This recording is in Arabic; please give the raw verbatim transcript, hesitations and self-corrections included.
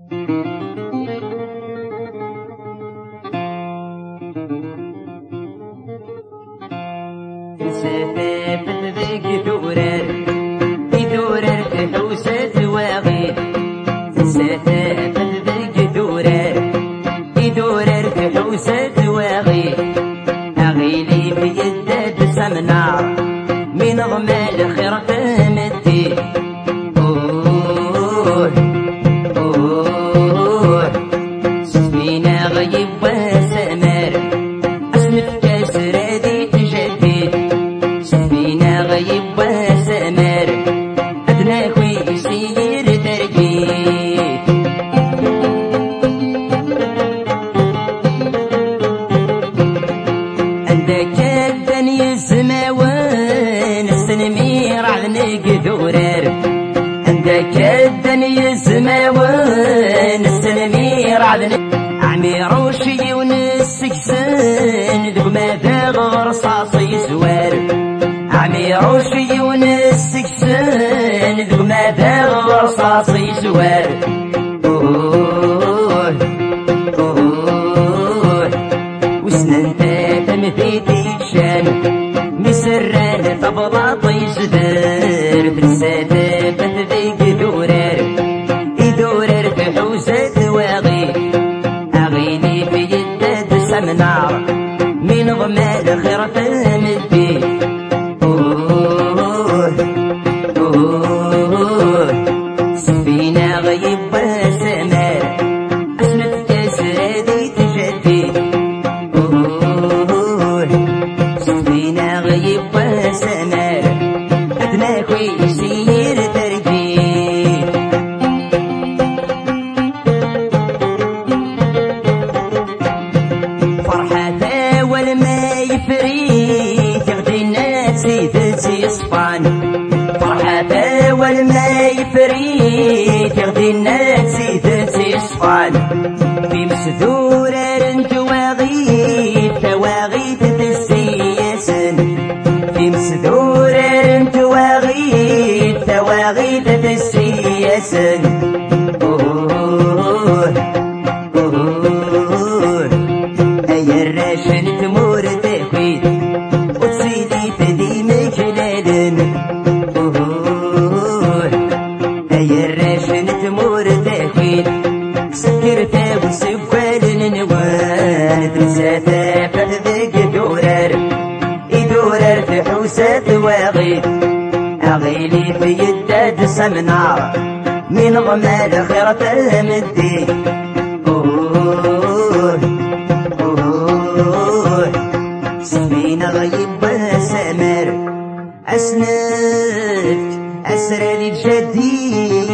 سافت ذيك دورار يدورار في حوسة واغيد سافت ذيك دورار يدورار في حوسة واغيد أغيلي في يداد سمنار من غمال خير تمدي أوه أوه سفينة غيب وسمار أسنف كسر ذي تجديد سفينة غيب وسمار أدناك ويسير ترجيد عندك الدنيا السماوان السنمير عنك دورار عندك الدنيا السماوان السنمير عنك عمير وشي ونسكسن ذوق ما داغ رصاصي زوار عمير وشي ونسكسن ذوق ما داغ رصاصي زوار أوه أوه وسنن تمثيتي شان مسران طبلاطي زدار بالسادة بثذيك دورار يدورار في حوسة واغي أغيني في يداد سمنار من غمال خير تمدي أوه أوه سفينة غيب وسمار أسنف كسر ذي تجدي أوه سفينة غيب وسمار أدناك ويسير ترجيد فرحة والما يفريد يغدي الناس يدزي صفان فرحة والما يفريد يغدي الناس يدزي صفان في مسدور انت واغيد تواغيد تسيسن في مسدور انت واغيد تواغيد تسيسن أوه أوه أي الراشن تمور تأكيد وتسيدي تدي مجلالن أوه أي الراشن تمور تأكيد سكرتا وسفال نوان تنساتا فذيك دورار يدورار في حوسة واغيد أغيلي في يداد سمنار من غمال خير تمدي أوه أوه سفينة غيب وسمر أسنفت أسرى للجديد